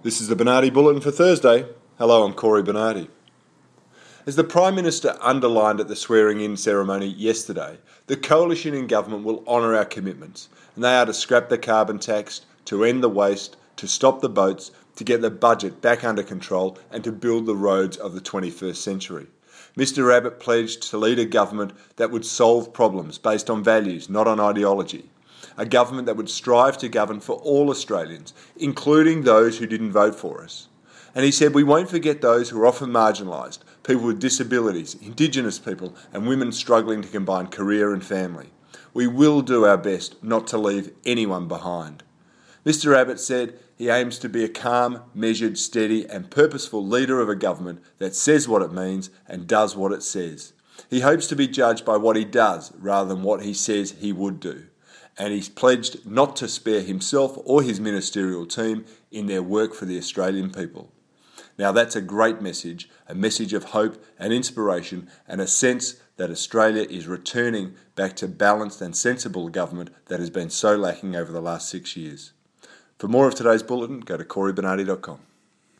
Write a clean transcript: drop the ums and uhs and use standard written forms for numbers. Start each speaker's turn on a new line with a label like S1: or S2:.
S1: This is the Bernardi Bulletin for Thursday. Hello, I'm Corey Bernardi. As the Prime Minister underlined at the swearing-in ceremony yesterday, the coalition in government will honour our commitments, and they are to scrap the carbon tax, to end the waste, to stop the boats, to get the budget back under control, and to build the roads of the 21st century. Mr Abbott pledged to lead a government that would solve problems based on values, not on ideology. A government that would strive to govern for all Australians, including those who didn't vote for us. And he said we won't forget those who are often marginalised, people with disabilities, Indigenous people and women struggling to combine career and family. We will do our best not to leave anyone behind. Mr Abbott said he aims to be a calm, measured, steady and purposeful leader of a government that says what it means and does what it says. He hopes to be judged by what he does rather than what he says he would do. And he's pledged not to spare himself or his ministerial team in their work for the Australian people. Now that's a great message, a message of hope and inspiration and a sense that Australia is returning back to balanced and sensible government that has been so lacking over the last 6 years. For more of today's bulletin, go to corybernardi.com.